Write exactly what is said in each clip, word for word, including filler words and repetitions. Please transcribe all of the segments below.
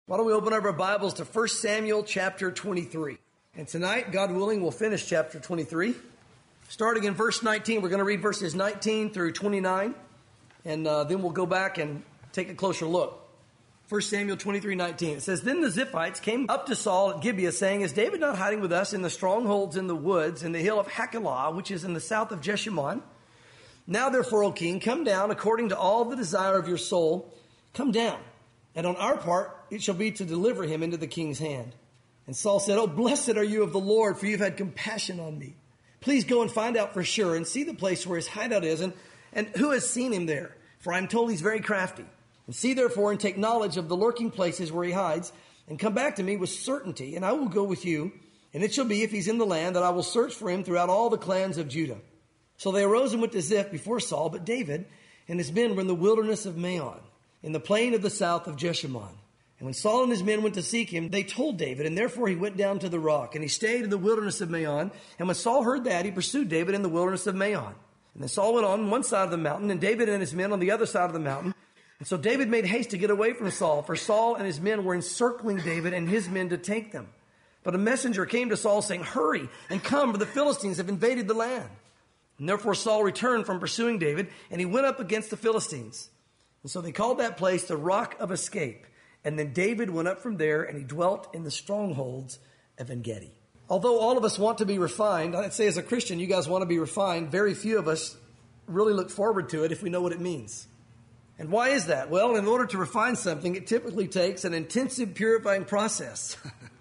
Why don't we open up our Bibles to First Samuel chapter twenty-three. And tonight, God willing, we'll finish chapter twenty-three. Starting in verse nineteen, we're going to read verses nineteen through twenty-nine. And uh, then we'll go back and take a closer look. First Samuel twenty-three nineteen. It says, Then the Ziphites came up to Saul at Gibeah, saying, Is David not hiding with us in the strongholds in the woods, in the hill of Hachilah, which is in the south of Jeshimon? Now therefore, O king, come down according to all the desire of your soul. Come down. And on our part, it shall be to deliver him into the king's hand. And Saul said, Oh, blessed are you of the Lord, for you've had compassion on me. Please go and find out for sure and see the place where his hideout is, and, and who has seen him there. For I am told he's very crafty. And see therefore and take knowledge of the lurking places where he hides, and come back to me with certainty, and I will go with you. And it shall be, if he's in the land, that I will search for him throughout all the clans of Judah. So they arose and went to Ziph before Saul, but David and his men were in the wilderness of Maon, in the plain of the south of Jeshimon. And when Saul and his men went to seek him, they told David, and therefore he went down to the rock, and he stayed in the wilderness of Maon. And when Saul heard that, he pursued David in the wilderness of Maon. And then Saul went on one side of the mountain, and David and his men on the other side of the mountain. And so David made haste to get away from Saul, for Saul and his men were encircling David and his men to take them. But a messenger came to Saul saying, Hurry and come, for the Philistines have invaded the land. And therefore Saul returned from pursuing David, and he went up against the Philistines. And so they called that place the Rock of Escape. And then David went up from there, and he dwelt in the strongholds of En-gedi. Although all of us want to be refined, I'd say as a Christian, you guys want to be refined. Very few of us really look forward to it if we know what it means. And why is that? Well, in order to refine something, it typically takes an intensive purifying process,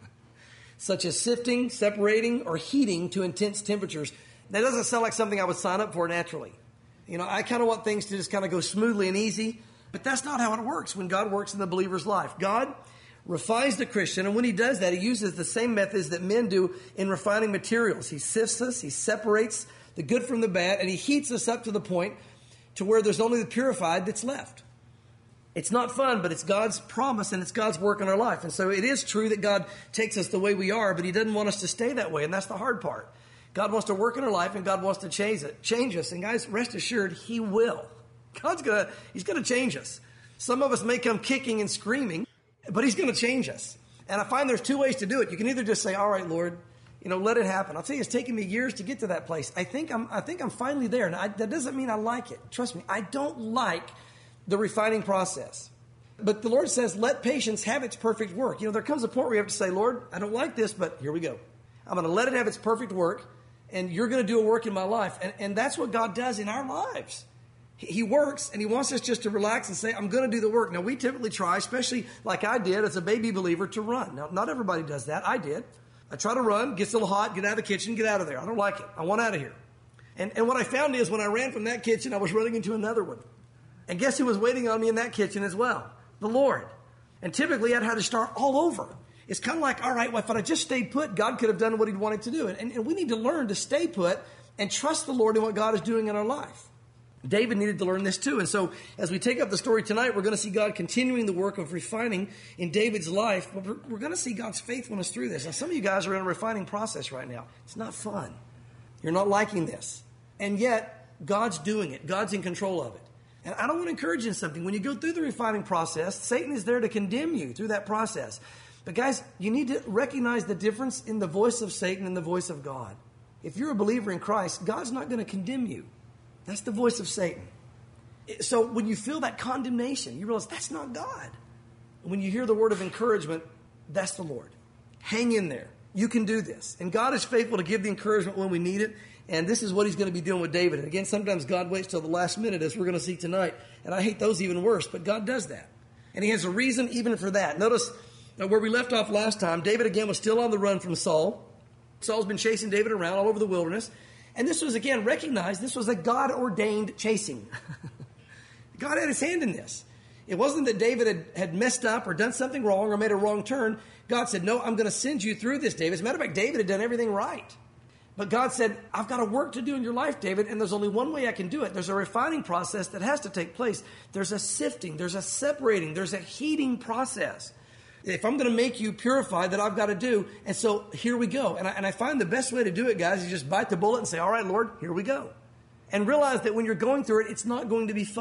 such as sifting, separating, or heating to intense temperatures. That doesn't sound like something I would sign up for naturally. You know, I kind of want things to just kind of go smoothly and easy, but that's not how it works when God works in the believer's life. God refines the Christian, and when he does that, he uses the same methods that men do in refining materials. He sifts us, he separates the good from the bad, and he heats us up to the point to where there's only the purified that's left. It's not fun, but it's God's promise and it's God's work in our life. And so it is true that God takes us the way we are, but he doesn't want us to stay that way, and that's the hard part. God wants to work in our life, and God wants to change it, change us. And guys, rest assured, he will. God's gonna, he's gonna change us. Some of us may come kicking and screaming, but he's gonna change us. And I find there's two ways to do it. You can either just say, all right, Lord, you know, let it happen. I'll tell you, it's taken me years to get to that place. I think I'm, I think I'm finally there. And I, that doesn't mean I like it. Trust me, I don't like the refining process. But the Lord says, let patience have its perfect work. You know, there comes a point where you have to say, Lord, I don't like this, but here we go. I'm going to let it have its perfect work. And you're going to do a work in my life. And, and that's what God does in our lives. He, he works, and he wants us just to relax and say, I'm going to do the work. Now, we typically try, especially like I did as a baby believer, to run. Now, not everybody does that. I did. I try to run, gets a little hot, get out of the kitchen, get out of there. I don't like it. I want out of here. And, and what I found is when I ran from that kitchen, I was running into another one. And guess who was waiting on me in that kitchen as well? The Lord. And typically, I'd had to start all over. It's kind of like, all right, well, if I just stayed put, God could have done what he'd wanted to do. And, and we need to learn to stay put and trust the Lord in what God is doing in our life. David needed to learn this too. And so as we take up the story tonight, we're going to see God continuing the work of refining in David's life. But we're, we're going to see God's faithfulness through this. Now, some of you guys are in a refining process right now. It's not fun. You're not liking this. And yet, God's doing it. God's in control of it. And I don't want to encourage you in something. When you go through the refining process, Satan is there to condemn you through that process. But guys, you need to recognize the difference in the voice of Satan and the voice of God. If you're a believer in Christ, God's not going to condemn you. That's the voice of Satan. So when you feel that condemnation, you realize that's not God. When you hear the word of encouragement, that's the Lord. Hang in there. You can do this. And God is faithful to give the encouragement when we need it. And this is what he's going to be doing with David. And again, sometimes God waits till the last minute, as we're going to see tonight. And I hate those even worse, but God does that. And he has a reason even for that. Notice where we left off last time, David again was still on the run from Saul. Saul's been chasing David around all over the wilderness. And this was, again, recognized, this was a God-ordained chasing. God had his hand in this. It wasn't that David had, had messed up or done something wrong or made a wrong turn. God said, no, I'm going to send you through this, David. As a matter of fact, David had done everything right. But God said, I've got a work to do in your life, David, and there's only one way I can do it. There's a refining process that has to take place. There's a sifting. There's a separating. There's a heating process. If I'm going to make you purified, that I've got to do. And so here we go. And I, and I find the best way to do it, guys, is just bite the bullet and say, all right, Lord, here we go. And realize that when you're going through it, it's not going to be fun.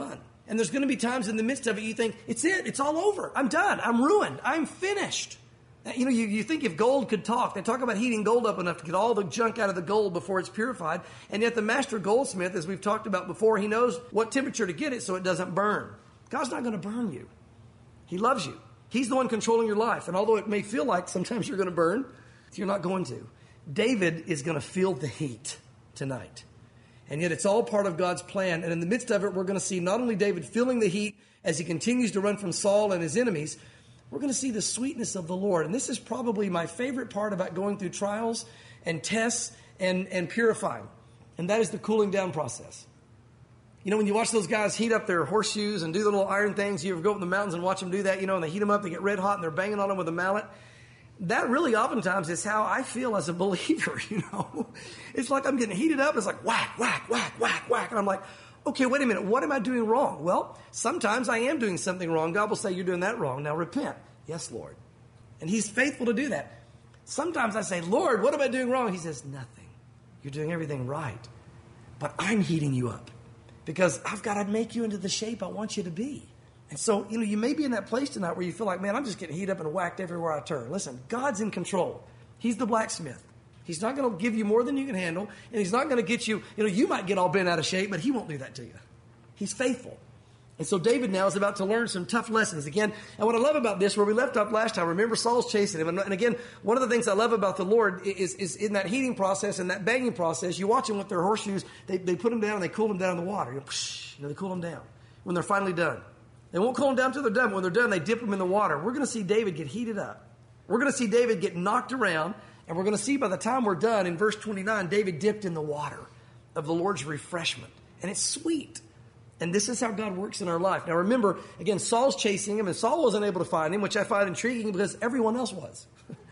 And there's going to be times in the midst of it you think, it's it, it's all over. I'm done. I'm ruined. I'm finished. You know, you, you think if gold could talk, they talk about heating gold up enough to get all the junk out of the gold before it's purified. And yet the master goldsmith, as we've talked about before, he knows what temperature to get it so it doesn't burn. God's not going to burn you. He loves you. He's the one controlling your life. And although it may feel like sometimes you're going to burn, you're not going to. David is going to feel the heat tonight. And yet it's all part of God's plan. And in the midst of it, we're going to see not only David feeling the heat as he continues to run from Saul and his enemies, we're going to see the sweetness of the Lord. And this is probably my favorite part about going through trials and tests and, and purifying. And that is the cooling down process. You know, when you watch those guys heat up their horseshoes and do the little iron things, you ever go up in the mountains and watch them do that, you know, and they heat them up, they get red hot and they're banging on them with a mallet. That really oftentimes is how I feel as a believer, you know. It's like I'm getting heated up. It's like whack, whack, whack, whack, whack. And I'm like, okay, wait a minute. What am I doing wrong? Well, sometimes I am doing something wrong. God will say, you're doing that wrong. Now repent. Yes, Lord. And he's faithful to do that. Sometimes I say, Lord, what am I doing wrong? He says, nothing. You're doing everything right. But I'm heating you up because I've got to make you into the shape I want you to be. And so, you know, you may be in that place tonight where you feel like, man, I'm just getting heated up and whacked everywhere I turn. Listen, God's in control. He's the blacksmith. He's not going to give you more than you can handle, and he's not going to get you, you know, you might get all bent out of shape, but he won't do that to you. He's faithful. And so David now is about to learn some tough lessons. Again, and what I love about this, where we left off last time, remember Saul's chasing him. And, and again, one of the things I love about the Lord is, is in that heating process and that banging process, you watch them with their horseshoes, they, they put them down and they cool them down in the water. You know, psh, you know, they cool them down when they're finally done. They won't cool them down until they're done. When they're done, they dip them in the water. We're going to see David get heated up. We're going to see David get knocked around. And we're going to see by the time we're done, in verse twenty-nine, David dipped in the water of the Lord's refreshment. And it's sweet. And this is how God works in our life. Now remember, again, Saul's chasing him, and Saul wasn't able to find him, which I find intriguing because everyone else was.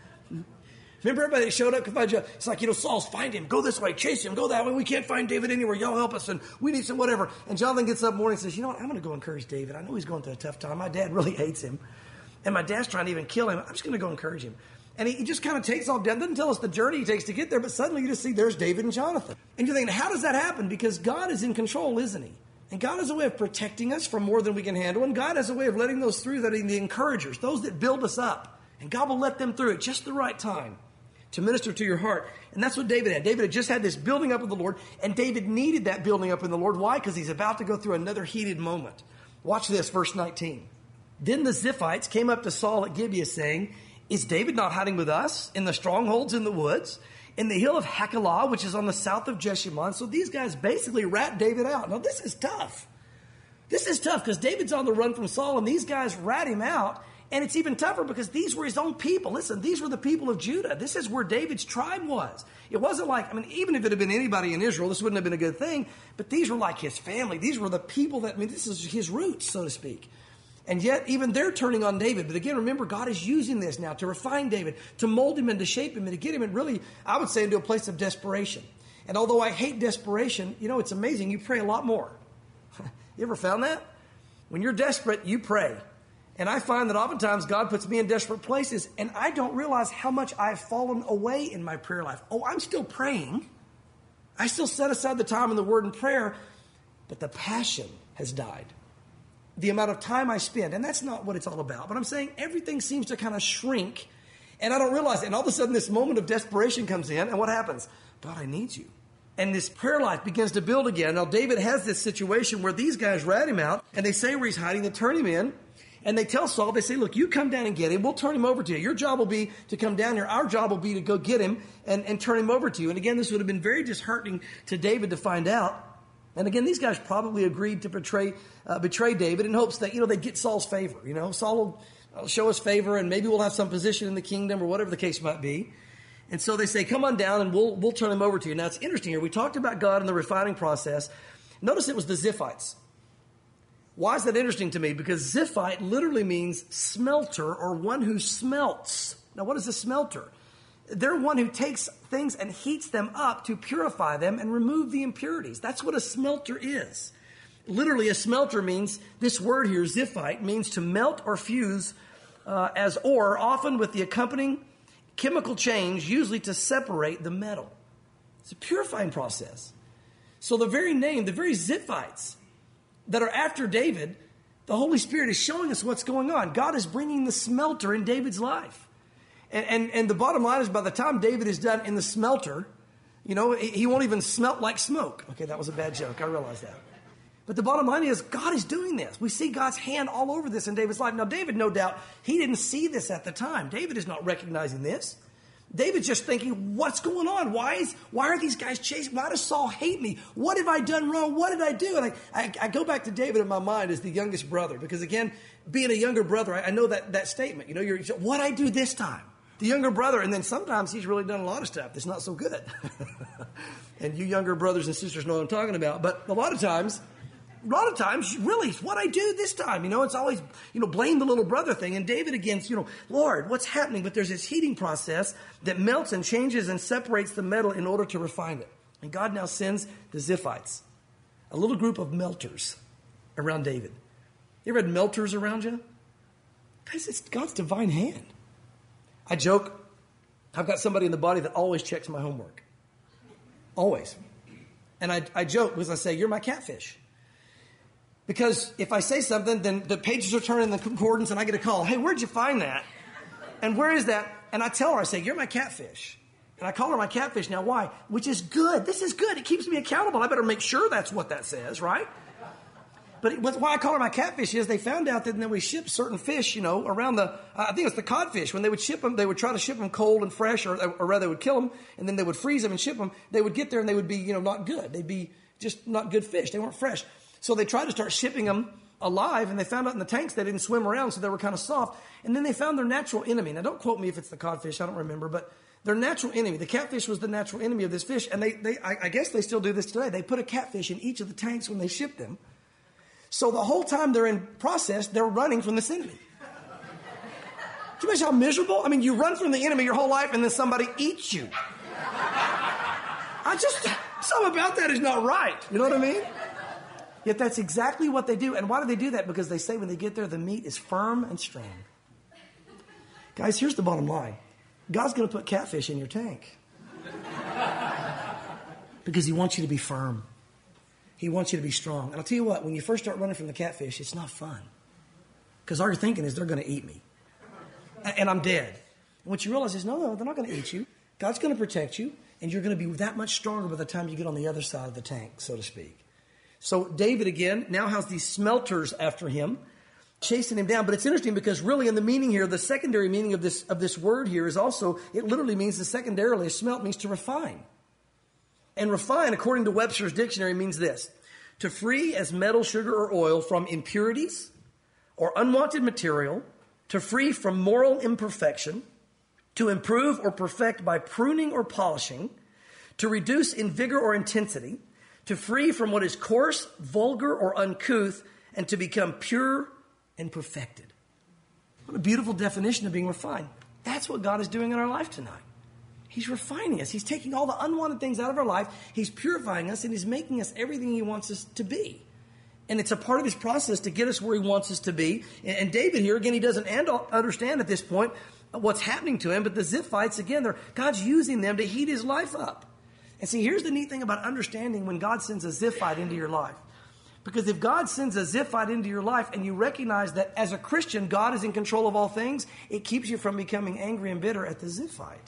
Remember everybody that showed up could find you. It's like, you know, Saul's find him. Go this way. Chase him. Go that way. We can't find David anywhere. Y'all help us. And we need some whatever. And Jonathan gets up in the morning and says, you know what? I'm going to go encourage David. I know he's going through a tough time. My dad really hates him. And my dad's trying to even kill him. I'm just going to go encourage him. And he just kind of takes off down. Doesn't tell us the journey he takes to get there. But suddenly you just see there's David and Jonathan. And you're thinking, how does that happen? Because God is in control, isn't he? And God has a way of protecting us from more than we can handle. And God has a way of letting those through that are the encouragers, those that build us up. And God will let them through at just the right time to minister to your heart. And that's what David had. David had just had this building up of the Lord, and David needed that building up in the Lord. Why? Because he's about to go through another heated moment. Watch this, verse nineteen. Then the Ziphites came up to Saul at Gibeah, saying, is David not hiding with us in the strongholds in the woods, in the hill of Hachilah, which is on the south of Jeshimon? So these guys basically rat David out. Now, this is tough. This is tough because David's on the run from Saul, and these guys rat him out. And it's even tougher because these were his own people. Listen, these were the people of Judah. This is where David's tribe was. It wasn't like, I mean, even if it had been anybody in Israel, this wouldn't have been a good thing. But these were like his family. These were the people that, I mean, this is his roots, so to speak. And yet, even they're turning on David. But again, remember, God is using this now to refine David, to mold him and to shape him and to get him in really, I would say, into a place of desperation. And although I hate desperation, you know, it's amazing. You pray a lot more. You ever found that? When you're desperate, you pray. And I find that oftentimes God puts me in desperate places, and I don't realize how much I've fallen away in my prayer life. Oh, I'm still praying. I still set aside the time in the Word and prayer, but the passion has died. The amount of time I spend, and that's not what it's all about. But I'm saying everything seems to kind of shrink, and I don't realize it. And all of a sudden, this moment of desperation comes in, and what happens? God, I need you. And this prayer life begins to build again. Now, David has this situation where these guys rat him out, and they say where he's hiding, they turn him in. And they tell Saul, they say, look, you come down and get him. We'll turn him over to you. Your job will be to come down here. Our job will be to go get him and, and turn him over to you. And again, this would have been very disheartening to David to find out. And again, these guys probably agreed to betray, uh, betray David in hopes that, you know, they'd get Saul's favor. You know, Saul will uh, show us favor and maybe we'll have some position in the kingdom or whatever the case might be. And so they say, come on down and we'll, we'll turn him over to you. Now, it's interesting here. We talked about God and the refining process. Notice it was the Ziphites. Why is that interesting to me? Because Ziphite literally means smelter or one who smelts. Now, what is a smelter? They're one who takes things and heats them up to purify them and remove the impurities. That's what a smelter is. Literally, a smelter means, this word here, Ziphite, means to melt or fuse uh, as ore, often with the accompanying chemical change, usually to separate the metal. It's a purifying process. So the very name, the very Ziphites, that are after David, the Holy Spirit is showing us what's going on. God is bringing the smelter in David's life. And, and, and the bottom line is by the time David is done in the smelter, you know, he won't even smelt like smoke. Okay, that was a bad joke. I realize that. But the bottom line is God is doing this. We see God's hand all over this in David's life. Now, David, no doubt, he didn't see this at the time. David is not recognizing this. David's just thinking, what's going on? Why is why are these guys chasing? Why does Saul hate me? What have I done wrong? What did I do? And I, I, I go back to David in my mind as the youngest brother. Because again, being a younger brother, I, I know that, that statement. You know, you're, what I do this time? The younger brother. And then sometimes he's really done a lot of stuff that's not so good. And you younger brothers and sisters know what I'm talking about. But a lot of times... A lot of times, really, what I do this time, you know, it's always, you know, blame the little brother thing. And David again, you know, Lord, what's happening? But there's this heating process that melts and changes and separates the metal in order to refine it. And God now sends the Ziphites, a little group of melters around David. You ever had melters around you? Guys, it's God's divine hand. I joke, I've got somebody in the body that always checks my homework. Always. And I, I joke because I say, you're my catfish. Because if I say something, then the pages are turning in the concordance and I get a call. Hey, where'd you find that? And where is that? And I tell her, I say, you're my catfish. And I call her my catfish. Now, why? Which is good. This is good. It keeps me accountable. I better make sure that's what that says, right? But it, why I call her my catfish is they found out that when we ship certain fish, you know, around the, I think it's the codfish. When they would ship them, they would try to ship them cold and fresh, or, or rather they would kill them, and then they would freeze them and ship them. They would get there and they would be, you know, not good. They'd be just not good fish. They weren't fresh. So they tried to start shipping them alive, and they found out in the tanks they didn't swim around, so they were kind of soft. And then they found their natural enemy. Now, don't quote me if it's the codfish. I don't remember. But their natural enemy, the catfish was the natural enemy of this fish. And they, they I, I guess they still do this today. They put a catfish in each of the tanks when they ship them. So the whole time they're in process, they're running from this enemy. Can you imagine how miserable? I mean, you run from the enemy your whole life, and then somebody eats you. I just, something about that is not right. You know what I mean? Yet that's exactly what they do. And why do they do that? Because they say when they get there, the meat is firm and strong. Guys, here's the bottom line. God's going to put catfish in your tank. Because he wants you to be firm. He wants you to be strong. And I'll tell you what, when you first start running from the catfish, it's not fun. Because all you're thinking is they're going to eat me. And I'm dead. And what you realize is, no, no, they're not going to eat you. God's going to protect you. And you're going to be that much stronger by the time you get on the other side of the tank, so to speak. So David, again, now has these smelters after him, chasing him down. But it's interesting because really in the meaning here, the secondary meaning of this of this word here is also, it literally means the secondarily, smelt means to refine. And refine, according to Webster's dictionary, means this: to free as metal, sugar, or oil from impurities or unwanted material, to free from moral imperfection, to improve or perfect by pruning or polishing, to reduce in vigor or intensity, to free from what is coarse, vulgar, or uncouth, and to become pure and perfected. What a beautiful definition of being refined. That's what God is doing in our life tonight. He's refining us. He's taking all the unwanted things out of our life. He's purifying us, and he's making us everything he wants us to be. And it's a part of his process to get us where he wants us to be. And David here, again, he doesn't understand at this point what's happening to him, but the Ziphites, again, they're, God's using them to heat his life up. And see, here's the neat thing about understanding when God sends a Ziphite into your life. Because if God sends a Ziphite into your life and you recognize that as a Christian, God is in control of all things, it keeps you from becoming angry and bitter at the Ziphite.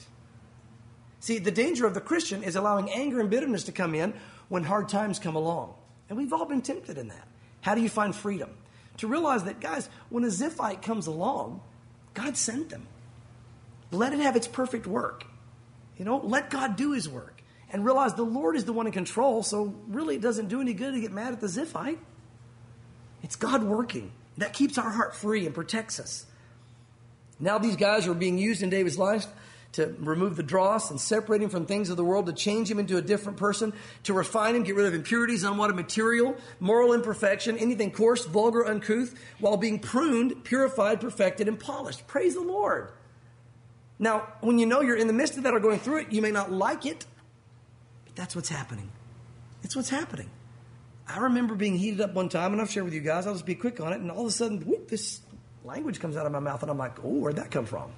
See, the danger of the Christian is allowing anger and bitterness to come in when hard times come along. And we've all been tempted in that. How do you find freedom? To realize that, guys, when a Ziphite comes along, God sent them. Let it have its perfect work. You know, let God do his work. And realize the Lord is the one in control, so really it doesn't do any good to get mad at the Ziphite. It's God working. That keeps our heart free and protects us. Now these guys are being used in David's life to remove the dross and separate him from things of the world, to change him into a different person, to refine him, get rid of impurities, unwanted material, moral imperfection, anything coarse, vulgar, uncouth, while being pruned, purified, perfected, and polished. Praise the Lord. Now, when you know you're in the midst of that or going through it, you may not like it. That's what's happening. It's what's happening. I remember being heated up one time, and I've shared with you guys, I'll just be quick on it, and all of a sudden, whoop, this language comes out of my mouth, and I'm like, oh, where'd that come from?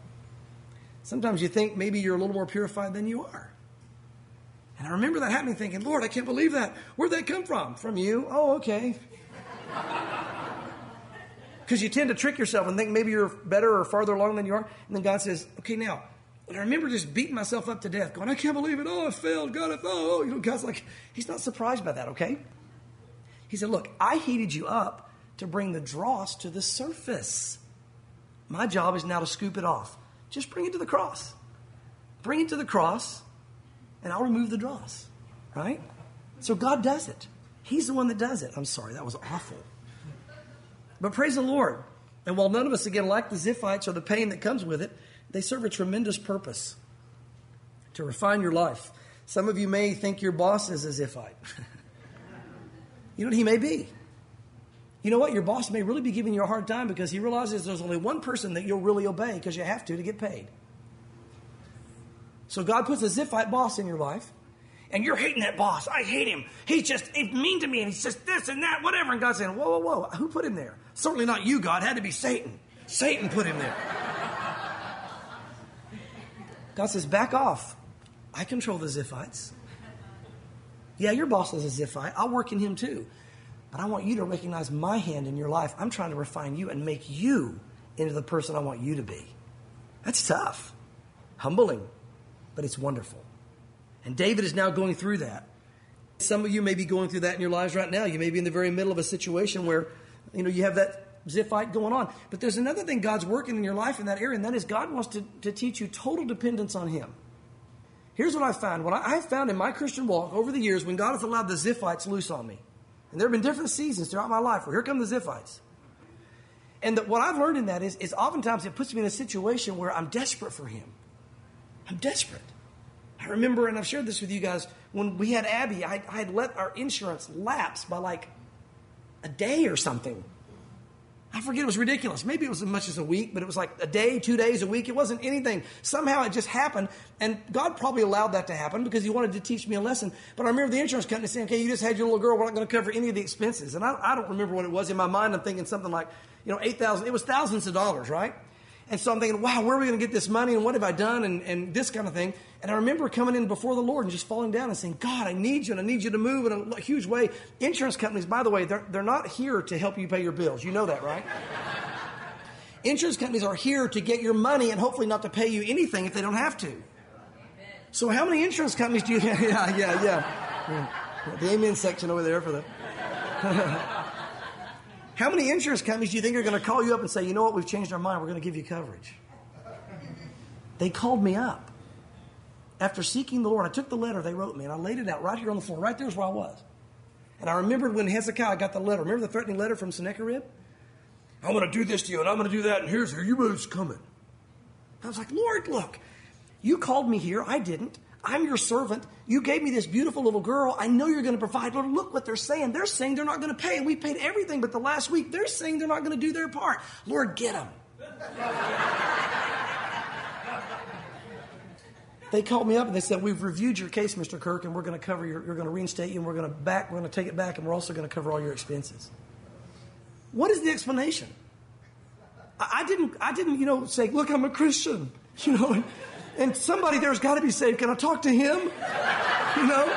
Sometimes you think maybe you're a little more purified than you are. And I remember that happening, thinking, Lord, I can't believe that. Where'd that come from? From you? Oh, okay. Because you tend to trick yourself and think maybe you're better or farther along than you are. And then God says, okay, now, I remember just beating myself up to death, going, I can't believe it. Oh, I failed. God, I oh, you know, God's like, he's not surprised by that, okay? He said, look, I heated you up to bring the dross to the surface. My job is now to scoop it off. Just bring it to the cross. Bring it to the cross, and I'll remove the dross, right? So God does it. He's the one that does it. I'm sorry, that was awful. But praise the Lord. And while none of us, again, like the Ziphites or the pain that comes with it, they serve a tremendous purpose to refine your life. Some of you may think your boss is a Ziphite. You know what he may be? You know what? Your boss may really be giving you a hard time because he realizes there's only one person that you'll really obey because you have to to get paid. So God puts a Ziphite boss in your life, and you're hating that boss. I hate him. He's just he's mean to me, and he's just this and that, whatever. And God's saying, whoa, whoa, whoa. Who put him there? Certainly not you, God. It had to be Satan. Satan put him there. God says, back off. I control the Ziphites. Yeah, your boss is a Ziphite. I'll work in him too. But I want you to recognize my hand in your life. I'm trying to refine you and make you into the person I want you to be. That's tough. Humbling. But it's wonderful. And David is now going through that. Some of you may be going through that in your lives right now. You may be in the very middle of a situation where, you know, you have that Ziphite going on. But there's another thing God's working in your life in that area, and that is God wants to, to teach you total dependence on him. Here's what I found. What I have found in my Christian walk over the years when God has allowed the Ziphites loose on me. And there have been different seasons throughout my life where here come the Ziphites. And the, what I've learned in that is, is oftentimes it puts me in a situation where I'm desperate for him. I'm desperate. I remember, and I've shared this with you guys, when we had Abby, I, I had let our insurance lapse by like a day or something. I forget, it was ridiculous. Maybe it was as much as a week, but it was like a day, two days, a week. It wasn't anything. Somehow it just happened, and God probably allowed that to happen because he wanted to teach me a lesson. But I remember the insurance company saying, okay, you just had your little girl. We're not going to cover any of the expenses. And I, I don't remember what it was. In my mind, I'm thinking something like, you know, eight thousand dollars. It was thousands of dollars, right? And so I'm thinking, wow, where are we going to get this money, and what have I done, and, and this kind of thing. And I remember coming in before the Lord and just falling down and saying, God, I need you, and I need you to move in a huge way. Insurance companies, by the way, they're, they're not here to help you pay your bills. You know that, right? Insurance companies are here to get your money and hopefully not to pay you anything if they don't have to. So how many insurance companies do you have? Yeah, yeah, yeah, yeah. The amen section over there for the... How many insurance companies do you think are going to call you up and say, you know what, we've changed our mind, we're going to give you coverage? They called me up. After seeking the Lord, I took the letter they wrote me, and I laid it out right here on the floor. Right there is where I was. And I remembered when Hezekiah got the letter. Remember the threatening letter from Sennacherib? I'm going to do this to you, and I'm going to do that, and here's here. You know what's coming. I was like, Lord, look, you called me here. I didn't. I'm your servant. You gave me this beautiful little girl. I know you're going to provide. Lord, look what they're saying. They're saying they're not going to pay. And we paid everything but the last week. They're saying they're not going to do their part. Lord, get them. They called me up and they said, we've reviewed your case, Mister Kirk, and we're going to cover your, you're going to reinstate you, and we're going to back, we're going to take it back, and we're also going to cover all your expenses. What is the explanation? I, I didn't, I didn't, you know, say, look, I'm a Christian, you know, and, and somebody there's got to be saved. Can I talk to him? You know?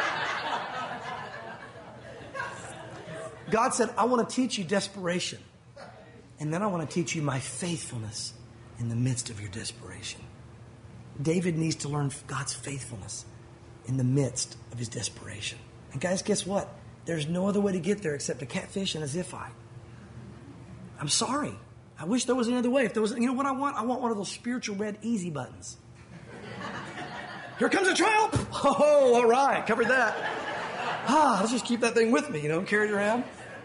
God said, I want to teach you desperation. And then I want to teach you my faithfulness in the midst of your desperation. David needs to learn God's faithfulness in the midst of his desperation. And guys, guess what? There's no other way to get there except a catfish and a Ziphite. I'm sorry. I wish there was another way. If there was, you know what I want? I want one of those spiritual red easy buttons. Here comes a trial. Oh, all right. Covered that. Ah, let's just keep that thing with me, you know, carry it around.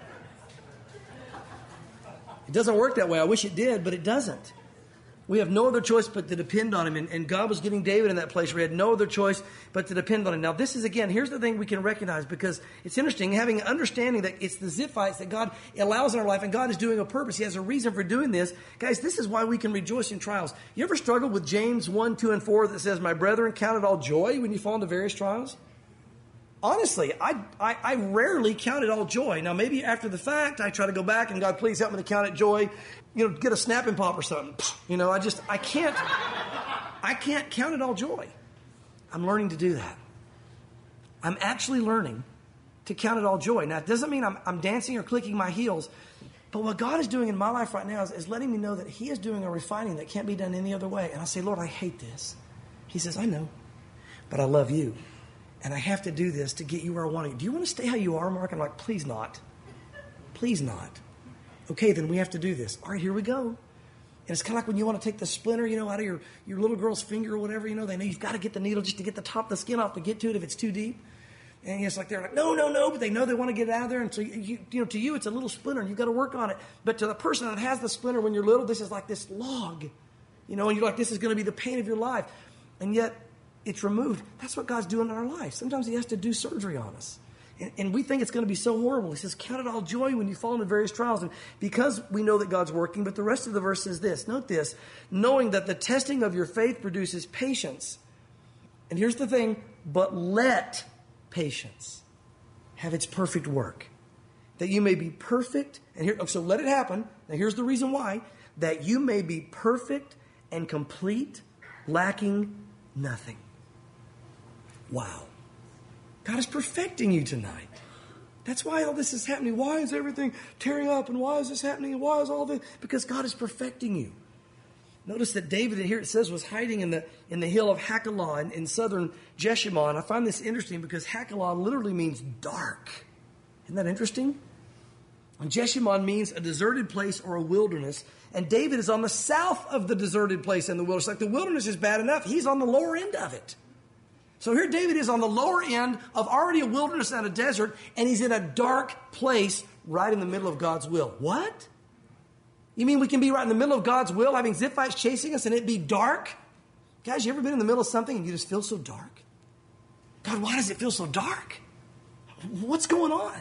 It doesn't work that way. I wish it did, but it doesn't. We have no other choice but to depend on him. And, and God was getting David in that place where he had no other choice but to depend on him. Now, this is, again, here's the thing we can recognize, because it's interesting, having an understanding that it's the Ziphites that God allows in our life, and God is doing a purpose. He has a reason for doing this. Guys, this is why we can rejoice in trials. You ever struggle with James one, two, and four that says, my brethren, count it all joy when you fall into various trials? Honestly, I, I, I rarely count it all joy. Now, maybe after the fact, I try to go back and God, please help me to count it joy. You know, get a snapping pop or something. You know, I just, I can't, I can't count it all joy. I'm learning to do that. I'm actually learning to count it all joy. Now, it doesn't mean I'm, I'm dancing or clicking my heels. But what God is doing in my life right now is, is letting me know that he is doing a refining that can't be done any other way. And I say, Lord, I hate this. He says, I know, but I love you. And I have to do this to get you where I want you. Do you want to stay how you are, Mark? I'm like, please not. Please not. Okay, then we have to do this. All right, here we go. And it's kind of like when you want to take the splinter, you know, out of your, your little girl's finger or whatever, you know, they know you've got to get the needle just to get the top of the skin off to get to it if it's too deep. And it's like they're like, no, no, no, but they know they want to get it out of there. And so, you, you know, to you, it's a little splinter, and you've got to work on it. But to the person that has the splinter when you're little, this is like this log, you know, and you're like, this is going to be the pain of your life. And yet, it's removed. That's what God's doing in our life. Sometimes he has to do surgery on us. And, and we think it's going to be so horrible. He says, count it all joy when you fall into various trials. And because we know that God's working, but the rest of the verse says this. Note this. Knowing that the testing of your faith produces patience. And here's the thing. But let patience have its perfect work, that you may be perfect. And here, so let it happen. Now here's the reason why. That you may be perfect and complete, lacking nothing. Wow. God is perfecting you tonight. That's why all this is happening. Why is everything tearing up? And why is this happening? And why is all this? Because God is perfecting you. Notice that David, here it says, was hiding in the in the hill of Hachilah in, in southern Jeshimon. I find this interesting because Hachilah literally means dark. Isn't that interesting? And Jeshimon means a deserted place or a wilderness. And David is on the south of the deserted place in the wilderness. Like the wilderness is bad enough. He's on the lower end of it. So here David is on the lower end of already a wilderness and a desert, and he's in a dark place right in the middle of God's will. What? You mean we can be right in the middle of God's will, having Ziphites chasing us, and it be dark? Guys, you ever been in the middle of something and you just feel so dark? God, why does it feel so dark? What's going on?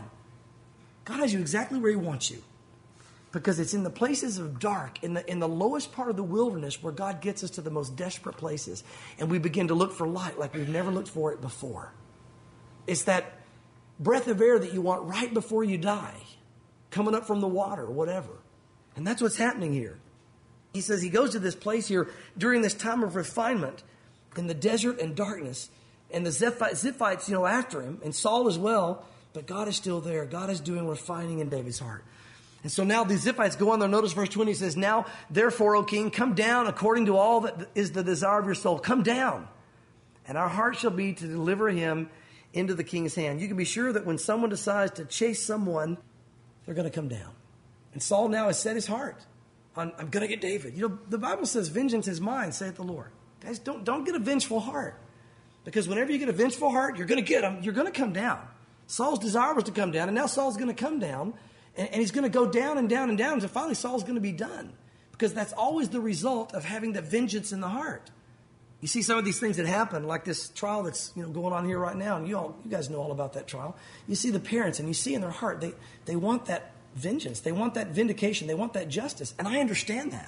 God has you exactly where he wants you. Because it's in the places of dark, in the in the lowest part of the wilderness, where God gets us to the most desperate places. And we begin to look for light like we've never looked for it before. It's that breath of air that you want right before you die, coming up from the water, whatever. And that's what's happening here. He says he goes to this place here during this time of refinement in the desert and darkness. And the Ziphites, you know, after him, and Saul as well. But God is still there. God is doing refining in David's heart. And so now the Ziphites go on there. Notice verse twenty says, now, therefore, O king, come down according to all that is the desire of your soul. Come down. And our heart shall be to deliver him into the king's hand. You can be sure that when someone decides to chase someone, they're going to come down. And Saul now has set his heart on, I'm going to get David. You know, the Bible says, vengeance is mine, saith the Lord. Guys, don't, don't get a vengeful heart. Because whenever you get a vengeful heart, you're going to get him. You're going to come down. Saul's desire was to come down, and now Saul's going to come down. And, and he's going to go down and down and down until finally Saul's going to be done. Because that's always the result of having that vengeance in the heart. You see some of these things that happen, like this trial that's, you know, going on here right now. And you all, you guys know all about that trial. You see the parents, and you see in their heart, they, they want that vengeance. They want that vindication. They want that justice. And I understand that.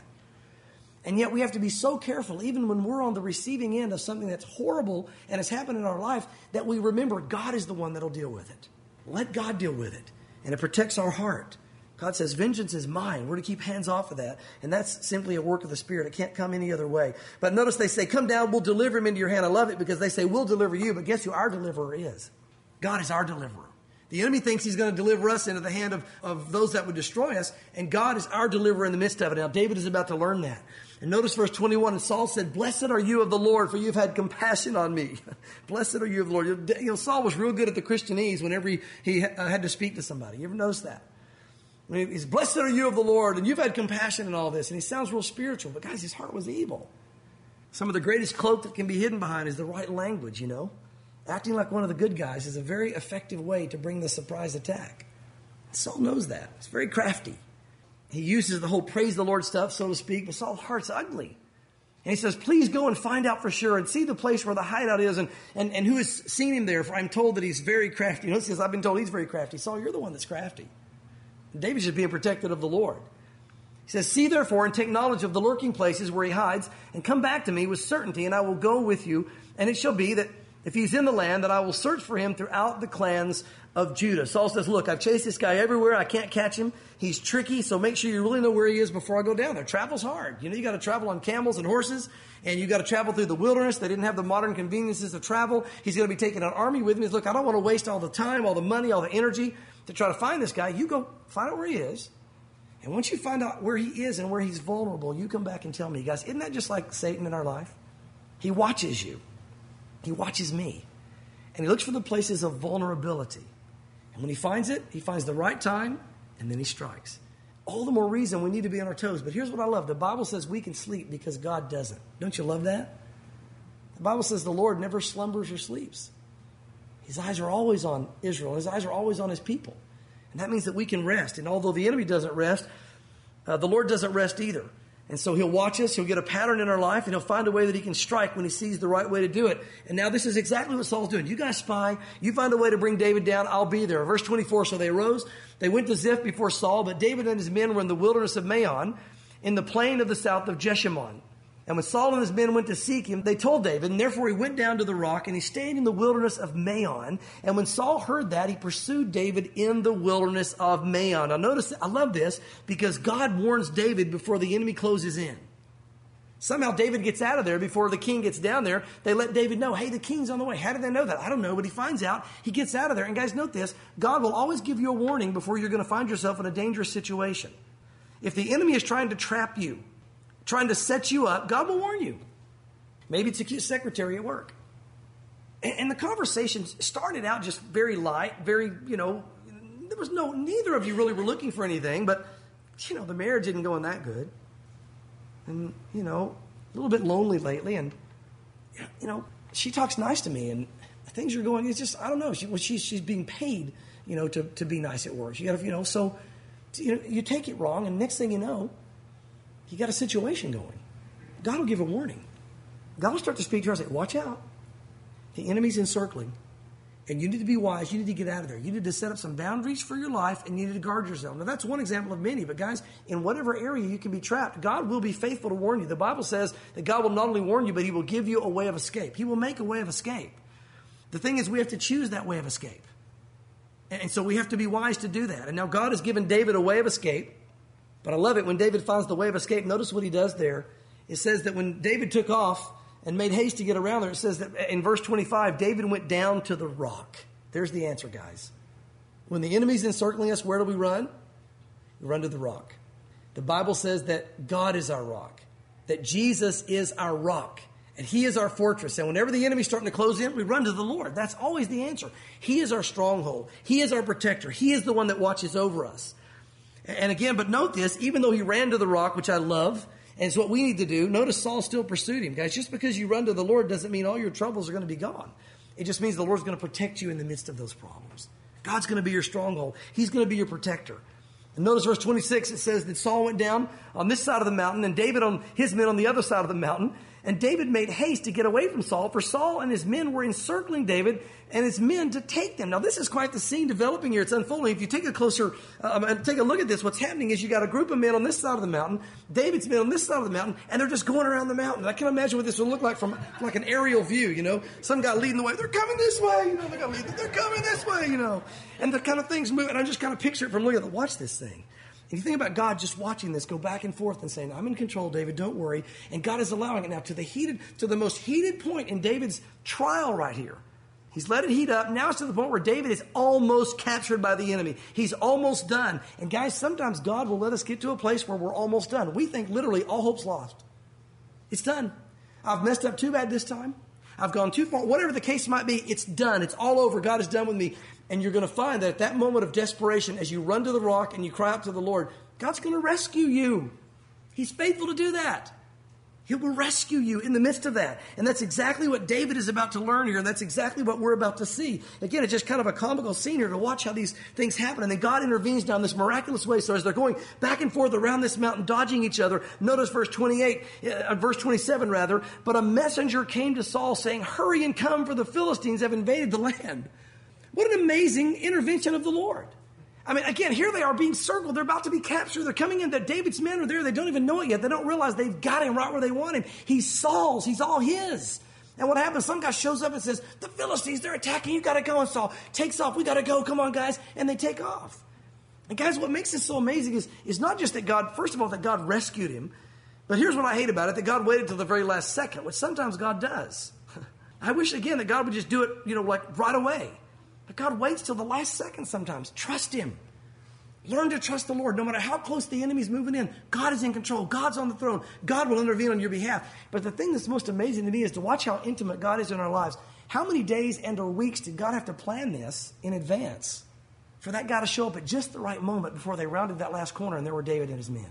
And yet we have to be so careful, even when we're on the receiving end of something that's horrible and has happened in our life, that we remember God is the one that'll deal with it. Let God deal with it. And it protects our heart. God says, vengeance is mine. We're to keep hands off of that. And that's simply a work of the Spirit. It can't come any other way. But notice they say, come down, we'll deliver him into your hand. I love it because they say, we'll deliver you. But guess who our deliverer is? God is our deliverer. The enemy thinks he's going to deliver us into the hand of, of those that would destroy us. And God is our deliverer in the midst of it. Now, David is about to learn that. And notice verse twenty-one, and Saul said, blessed are you of the Lord, for you've had compassion on me. Blessed are you of the Lord. You know, Saul was real good at the Christianese whenever he, he had to speak to somebody. You ever notice that? I mean, he's, blessed are you of the Lord, and you've had compassion in all this. And he sounds real spiritual, but guys, his heart was evil. Some of the greatest cloak that can be hidden behind is the right language, you know. Acting like one of the good guys is a very effective way to bring the surprise attack. Saul knows that. It's very crafty. He uses the whole praise the Lord stuff, so to speak, but Saul's heart's ugly. And he says, please go and find out for sure and see the place where the hideout is and, and, and who has seen him there, for I'm told that he's very crafty. You know, he says, I've been told he's very crafty. Saul, you're the one that's crafty. And David's just being protected of the Lord. He says, see therefore and take knowledge of the lurking places where he hides and come back to me with certainty and I will go with you. And it shall be that if he's in the land, then I will search for him throughout the clans of Judah. Saul says, look, I've chased this guy everywhere. I can't catch him. He's tricky, so make sure you really know where he is before I go down there. Travel's hard. You know, you got to travel on camels and horses, and you got to travel through the wilderness. They didn't have the modern conveniences of travel. He's going to be taking an army with him. He's, look, I don't want to waste all the time, all the money, all the energy to try to find this guy. You go find out where he is. And once you find out where he is and where he's vulnerable, you come back and tell me. Guys, isn't that just like Satan in our life? He watches you. He watches me. And he looks for the places of vulnerability. And when he finds it, he finds the right time, and then he strikes. All the more reason we need to be on our toes. But here's what I love. The Bible says we can sleep because God doesn't. Don't you love that? The Bible says the Lord never slumbers or sleeps. His eyes are always on Israel. His eyes are always on his people. And that means that we can rest. And although the enemy doesn't rest, uh, the Lord doesn't rest either. And so he'll watch us, he'll get a pattern in our life, and he'll find a way that he can strike when he sees the right way to do it. And now this is exactly what Saul's doing. You guys spy, you find a way to bring David down, I'll be there. Verse twenty-four, so they arose, they went to Ziph before Saul, but David and his men were in the wilderness of Maon, in the plain of the south of Jeshimon. And when Saul and his men went to seek him, they told David, and therefore he went down to the rock, and he stayed in the wilderness of Maon. And when Saul heard that, he pursued David in the wilderness of Maon. Now notice, I love this, because God warns David before the enemy closes in. Somehow David gets out of there before the king gets down there. They let David know, hey, the king's on the way. How did they know that? I don't know, but he finds out. He gets out of there. And guys, note this. God will always give you a warning before you're going to find yourself in a dangerous situation. If the enemy is trying to trap you, trying to set you up, God will warn you. Maybe it's a cute secretary at work. And, and the conversation started out just very light, very, you know, there was no, neither of you really were looking for anything, but, you know, the marriage isn't going that good. And, you know, a little bit lonely lately, and, you know, she talks nice to me, and things are going, it's just, I don't know, she, well, she's, she's being paid, you know, to, to be nice at work. You got to, you know, so, you know, you take it wrong, and next thing you know, you got a situation going. God will give a warning. God will start to speak to her and say, watch out. The enemy's encircling. And you need to be wise. You need to get out of there. You need to set up some boundaries for your life, and you need to guard yourself. Now, that's one example of many. But guys, in whatever area you can be trapped, God will be faithful to warn you. The Bible says that God will not only warn you, but he will give you a way of escape. He will make a way of escape. The thing is, we have to choose that way of escape. And so we have to be wise to do that. And now God has given David a way of escape. But I love it when David finds the way of escape. Notice what he does there. It says that when David took off and made haste to get around there, it says that in verse twenty-five, David went down to the rock. There's the answer, guys. When the enemy's encircling us, where do we run? We run to the rock. The Bible says that God is our rock, that Jesus is our rock, and he is our fortress. And whenever the enemy's starting to close in, we run to the Lord. That's always the answer. He is our stronghold. He is our protector. He is the one that watches over us. And again, but note this, even though he ran to the rock, which I love, and it's what we need to do, notice Saul still pursued him. Guys, just because you run to the Lord doesn't mean all your troubles are going to be gone. It just means the Lord's going to protect you in the midst of those problems. God's going to be your stronghold. He's going to be your protector. And notice verse twenty-six, it says that Saul went down on this side of the mountain and David on his men on the other side of the mountain. And David made haste to get away from Saul, for Saul and his men were encircling David and his men to take them. Now, this is quite the scene developing here. It's unfolding. If you take a closer, uh, take a look at this, what's happening is you got a group of men on this side of the mountain, David's men on this side of the mountain, and they're just going around the mountain. I can imagine what this would look like from like an aerial view, you know. Some guy leading the way. They're coming this way, you know. They're, they're coming this way, you know. And the kind of things move. And I just kind of picture it from looking at the, watch this thing. If you think about God just watching this go back and forth and saying, I'm in control, David, don't worry. And God is allowing it now to the heated, to the most heated point in David's trial right here. He's let it heat up. Now it's to the point where David is almost captured by the enemy. He's almost done. And guys, sometimes God will let us get to a place where we're almost done. We think literally all hope's lost. It's done. I've messed up too bad this time. I've gone too far. Whatever the case might be, it's done. It's all over. God is done with me. And you're going to find that at that moment of desperation, as you run to the rock and you cry out to the Lord, God's going to rescue you. He's faithful to do that. He will rescue you in the midst of that. And that's exactly what David is about to learn here. And that's exactly what we're about to see. Again, it's just kind of a comical scene here to watch how these things happen. And then God intervenes down this miraculous way. So as they're going back and forth around this mountain, dodging each other, notice verse twenty-eight, uh, verse twenty-seven rather, but a messenger came to Saul saying, hurry and come, for the Philistines have invaded the land. What an amazing intervention of the Lord. I mean, again, here they are being circled. They're about to be captured. They're coming in. That David's men are there. They don't even know it yet. They don't realize they've got him right where they want him. He's Saul's. He's all his. And what happens, some guy shows up and says, the Philistines, they're attacking, you got to go. And Saul takes off, we got to go, come on, guys. And they take off. And guys, what makes this so amazing is, is not just that God, first of all, that God rescued him, but here's what I hate about it, that God waited till the very last second, which sometimes God does. I wish, again, that God would just do it, you know, like right away. But God waits till the last second sometimes. Trust him. Learn to trust the Lord. No matter how close the enemy's moving in, God is in control. God's on the throne. God will intervene on your behalf. But the thing that's most amazing to me is to watch how intimate God is in our lives. How many days and or weeks did God have to plan this in advance for that guy to show up at just the right moment before they rounded that last corner and there were David and his men?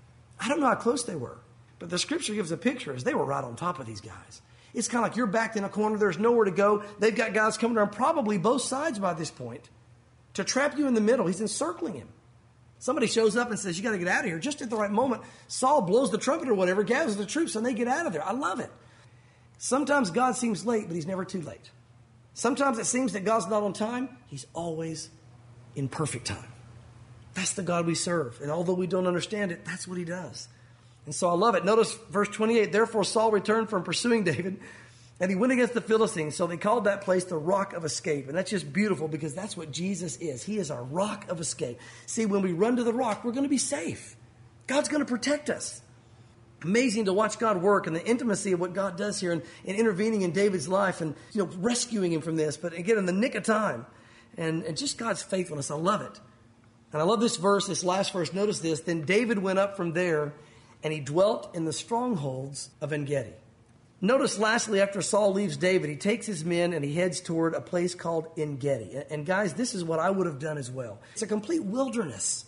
I don't know how close they were, but the scripture gives a picture as they were right on top of these guys. It's kind of like you're backed in a corner. There's nowhere to go. They've got guys coming around probably both sides by this point to trap you in the middle. He's encircling him. Somebody shows up and says, you got to get out of here. Just at the right moment, Saul blows the trumpet or whatever, gathers the troops, and they get out of there. I love it. Sometimes God seems late, but he's never too late. Sometimes it seems that God's not on time. He's always in perfect time. That's the God we serve. And although we don't understand it, that's what he does. And so I love it. Notice verse twenty-eight, therefore Saul returned from pursuing David, and he went against the Philistines. So they called that place the Rock of Escape. And that's just beautiful because that's what Jesus is. He is our rock of escape. See, when we run to the rock, we're going to be safe. God's going to protect us. Amazing to watch God work and the intimacy of what God does here and, and intervening in David's life and, you know, rescuing him from this. But again, in the nick of time. And, and just God's faithfulness. I love it. And I love this verse, this last verse. Notice this. Then David went up from there and he dwelt in the strongholds of En-Gedi. Notice lastly, after Saul leaves David, he takes his men and he heads toward a place called En-Gedi. And guys, this is what I would have done as well. It's a complete wilderness,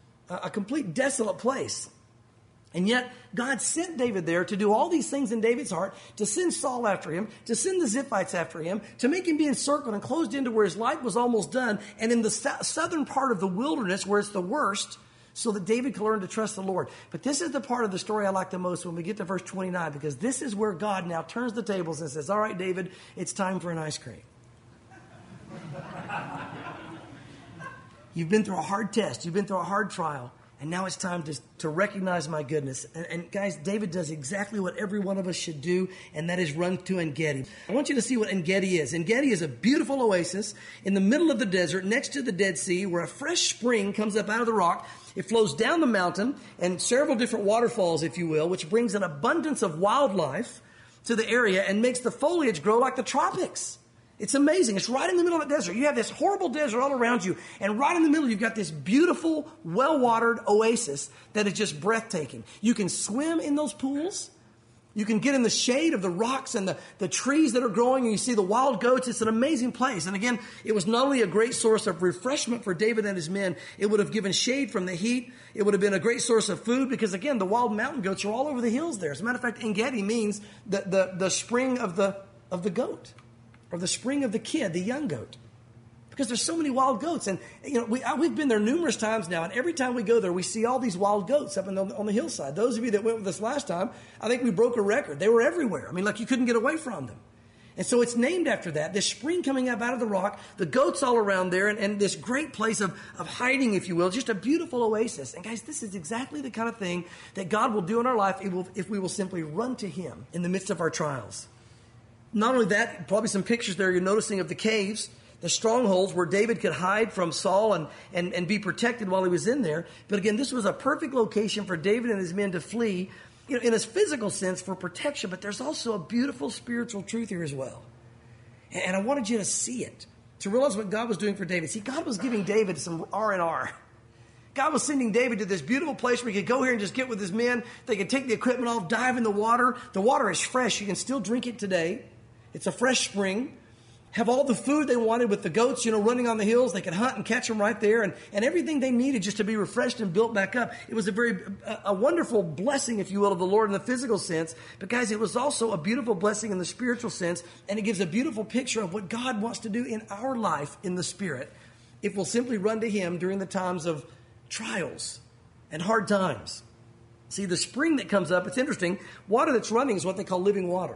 a complete desolate place. And yet God sent David there to do all these things in David's heart, to send Saul after him, to send the Ziphites after him, to make him be encircled and closed into where his life was almost done. And in the southern part of the wilderness where it's the worst, so that David could learn to trust the Lord. But this is the part of the story I like the most when we get to verse twenty-nine, because this is where God now turns the tables and says, all right, David, it's time for an ice cream. You've been through a hard test. You've been through a hard trial. And now it's time to, to recognize my goodness. And, and guys, David does exactly what every one of us should do, and that is run to En-Gedi. I want you to see what En-Gedi is. En-Gedi is a beautiful oasis in the middle of the desert next to the Dead Sea where a fresh spring comes up out of the rock. It flows down the mountain and several different waterfalls, if you will, which brings an abundance of wildlife to the area and makes the foliage grow like the tropics. It's amazing. It's right in the middle of the desert. You have this horrible desert all around you, and right in the middle you've got this beautiful, well-watered oasis that is just breathtaking. You can swim in those pools. You can get in the shade of the rocks and the, the trees that are growing, and you see the wild goats. It's an amazing place. And again, it was not only a great source of refreshment for David and his men, it would have given shade from the heat. It would have been a great source of food because, again, the wild mountain goats are all over the hills there. As a matter of fact, En-Gedi means the, the, the spring of the, of the goat. Or the spring of the kid, the young goat. Because there's so many wild goats. And, you know, we, we've been there numerous times now. And every time we go there, we see all these wild goats up on the, on the hillside. Those of you that went with us last time, I think we broke a record. They were everywhere. I mean, like you couldn't get away from them. And so it's named after that. This spring coming up out of the rock, the goats all around there, and, and this great place of, of hiding, if you will. Just a beautiful oasis. And guys, this is exactly the kind of thing that God will do in our life if, we'll, if we will simply run to him in the midst of our trials. Not only that, probably some pictures there you're noticing of the caves, the strongholds where David could hide from Saul and, and, and be protected while he was in there. But again, this was a perfect location for David and his men to flee, you know, in a physical sense for protection. But there's also a beautiful spiritual truth here as well. And, and I wanted you to see it, to realize what God was doing for David. See, God was giving David some R and R. God was sending David to this beautiful place where he could go here and just get with his men. They could take the equipment off, dive in the water. The water is fresh. You can still drink it today. It's a fresh spring. Have all the food they wanted with the goats, you know, running on the hills. They could hunt and catch them right there. And, and everything they needed just to be refreshed and built back up. It was a very, a, a wonderful blessing, if you will, of the Lord in the physical sense. But guys, it was also a beautiful blessing in the spiritual sense. And it gives a beautiful picture of what God wants to do in our life in the spirit if we'll simply run to him during the times of trials and hard times. See, the spring that comes up, it's interesting. Water that's running is what they call living water.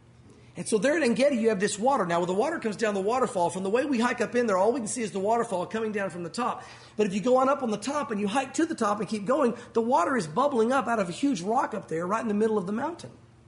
And so there at En-Gedi, you have this water. Now, when the water comes down the waterfall, from the way we hike up in there, all we can see is the waterfall coming down from the top. But if you go on up on the top and you hike to the top and keep going, the water is bubbling up out of a huge rock up there right in the middle of the mountain.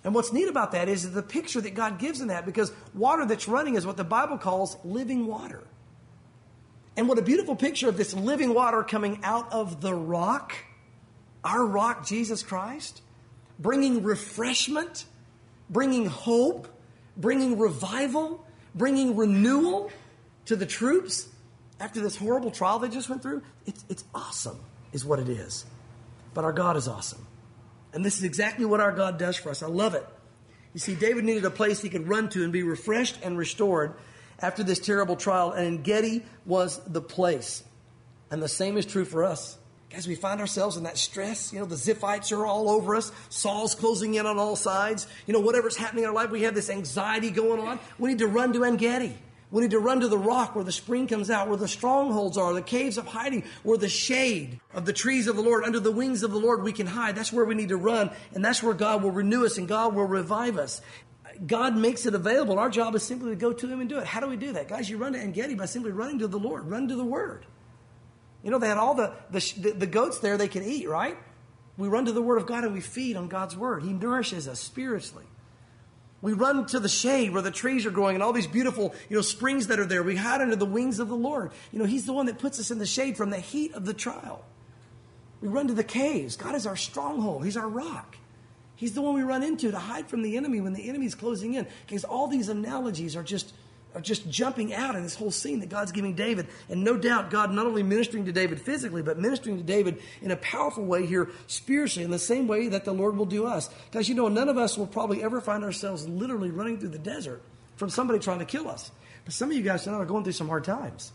And what's neat about that is the picture that God gives in that, because water that's running is what the Bible calls living water. And what a beautiful picture of this living water coming out of the rock, our rock, Jesus Christ, bringing refreshment, bringing hope, bringing revival, bringing renewal to the troops after this horrible trial they just went through. It's, it's awesome, is what it is. But our God is awesome. And this is exactly what our God does for us. I love it. You see, David needed a place he could run to and be refreshed and restored after this terrible trial. And En-Gedi was the place. And the same is true for us. Guys, we find ourselves in that stress. You know, the Ziphites are all over us. Saul's closing in on all sides. You know, whatever's happening in our life, we have this anxiety going on. We need to run to En-Gedi. We need to run to the rock where the spring comes out, where the strongholds are, the caves of hiding, where the shade of the trees of the Lord, under the wings of the Lord we can hide. That's where we need to run, and that's where God will renew us and God will revive us. God makes it available. Our job is simply to go to Him and do it. How do we do that? Guys, you run to En-Gedi by simply running to the Lord. Run to the Word. You know, they had all the, the, the goats there they could eat, right? We run to the Word of God and we feed on God's Word. He nourishes us spiritually. We run to the shade where the trees are growing and all these beautiful, you know, springs that are there. We hide under the wings of the Lord. You know, He's the one that puts us in the shade from the heat of the trial. We run to the caves. God is our stronghold. He's our rock. He's the one we run into to hide from the enemy when the enemy's closing in. Because all these analogies are just, are just jumping out in this whole scene that God's giving David. And no doubt God not only ministering to David physically, but ministering to David in a powerful way here spiritually, in the same way that the Lord will do us. Guys, you know, none of us will probably ever find ourselves literally running through the desert from somebody trying to kill us. But some of you guys tonight are going through some hard times.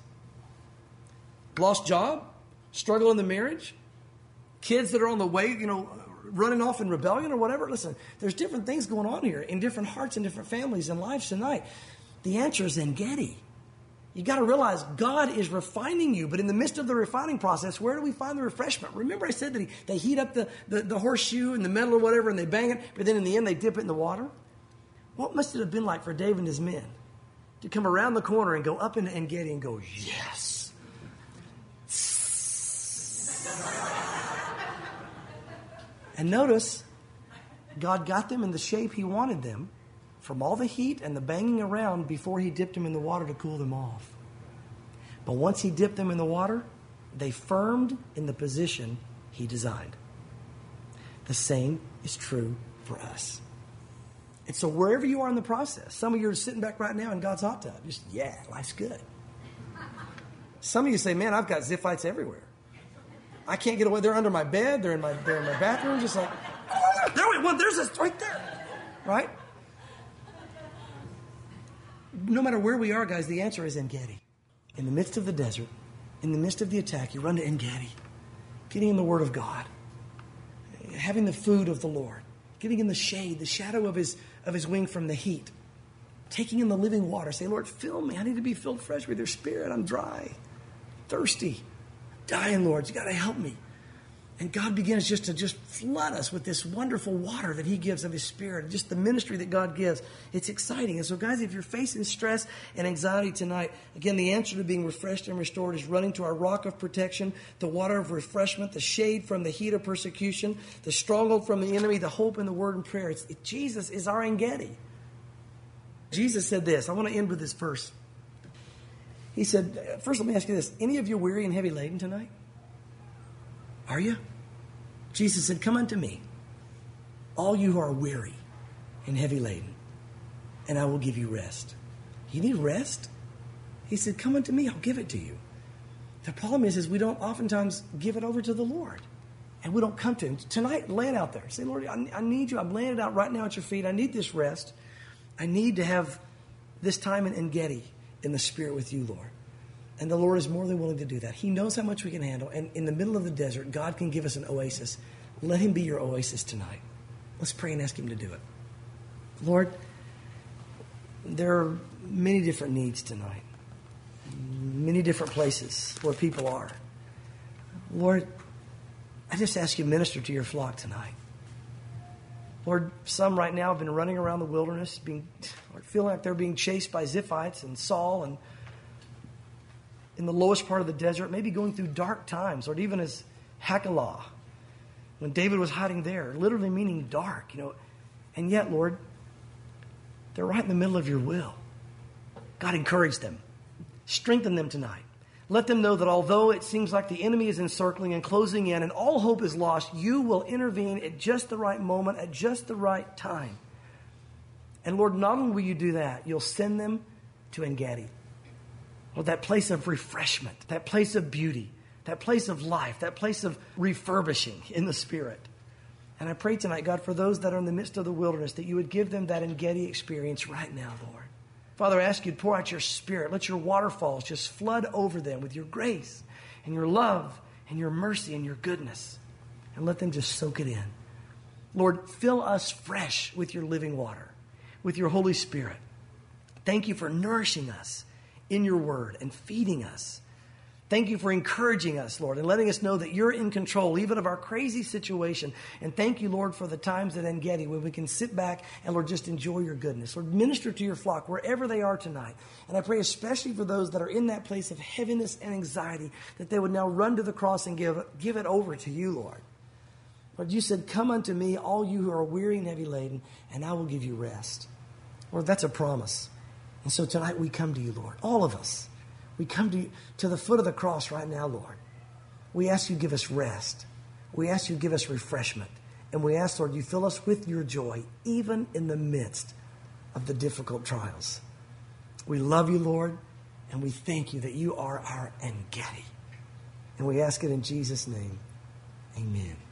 Lost job, struggle in the marriage, kids that are on the way, you know, running off in rebellion or whatever. Listen, there's different things going on here in different hearts and different families and lives tonight. The answer is En-Gedi. You got to realize God is refining you, but in the midst of the refining process, where do we find the refreshment? Remember I said that he, they heat up the, the, the horseshoe and the metal or whatever and they bang it, but then in the end they dip it in the water? What must it have been like for David and his men to come around the corner and go up into En-Gedi and go, yes. And notice, God got them in the shape He wanted them from all the heat and the banging around before He dipped them in the water to cool them off. But once He dipped them in the water, they firmed in the position He designed. The same is true for us. And so wherever you are in the process, some of you are sitting back right now in God's hot tub. Just, yeah, life's good. Some of you say, man, I've got Ziphites everywhere. I can't get away. They're under my bed. They're in my, they're in my bathroom. Just like, oh, there we one. There's this right there. Right? No matter where we are, guys, the answer is En-Gedi. In the midst of the desert, in the midst of the attack, you run to En-Gedi. Getting in the Word of God. Having the food of the Lord. Getting in the shade, the shadow of His, of his wing from the heat. Taking in the living water. Say, Lord, fill me. I need to be filled fresh with Your Spirit. I'm dry. Thirsty. Dying, Lord. You got to help me. And God begins just to just flood us with this wonderful water that He gives of His Spirit. And just the ministry that God gives. It's exciting. And so, guys, if you're facing stress and anxiety tonight, again, the answer to being refreshed and restored is running to our rock of protection, the water of refreshment, the shade from the heat of persecution, the stronghold from the enemy, the hope in the Word and prayer. It's, it, Jesus is our En-Gedi. Jesus said this. I want to end with this verse. He said, first let me ask you this. Any of you weary and heavy laden tonight? Are you? Jesus said, come unto me, all you who are weary and heavy laden, and I will give you rest. You need rest? He said, come unto me, I'll give it to you. The problem is, is we don't oftentimes give it over to the Lord. And we don't come to Him. Tonight, lay it out there. Say, Lord, I, I need you. I'm laying it out right now at Your feet. I need this rest. I need to have this time in En-Gedi in the Spirit with You, Lord. And the Lord is more than willing to do that. He knows how much we can handle. And in the middle of the desert, God can give us an oasis. Let Him be your oasis tonight. Let's pray and ask Him to do it. Lord, there are many different needs tonight. Many different places where people are. Lord, I just ask You to minister to Your flock tonight. Lord, some right now have been running around the wilderness, being, Lord, feeling like they're being chased by Ziphites and Saul and in the lowest part of the desert, maybe going through dark times, or even as Hachilah, when David was hiding there, literally meaning dark, you know. And yet, Lord, they're right in the middle of your will. God, encourage them. Strengthen them tonight. Let them know that although it seems like the enemy is encircling and closing in and all hope is lost, you will intervene at just the right moment, at just the right time. And Lord, not only will you do that, you'll send them to En-Gedi. Lord, that place of refreshment, that place of beauty, that place of life, that place of refurbishing in the Spirit. And I pray tonight, God, for those that are in the midst of the wilderness, that you would give them that En-Gedi experience right now, Lord. Father, I ask you to pour out your Spirit. Let your waterfalls just flood over them with your grace and your love and your mercy and your goodness. And let them just soak it in. Lord, fill us fresh with your living water, with your Holy Spirit. Thank you for nourishing us in your word and feeding us. Thank you for encouraging us, Lord, and letting us know that you're in control even of our crazy situation. And thank you, Lord, for the times at En-Gedi when we can sit back and, Lord, just enjoy your goodness. Lord, minister to your flock wherever they are tonight. And I pray especially for those that are in that place of heaviness and anxiety, that they would now run to the cross and give, give it over to you, Lord. Lord, you said, come unto me, all you who are weary and heavy laden, and I will give you rest. Lord, that's a promise. And so tonight we come to you, Lord, all of us. We come to, to the foot of the cross right now, Lord. We ask you to give us rest. We ask you to give us refreshment. And we ask, Lord, you fill us with your joy, even in the midst of the difficult trials. We love you, Lord, and we thank you that you are our En-Gedi. And we ask it in Jesus' name. Amen.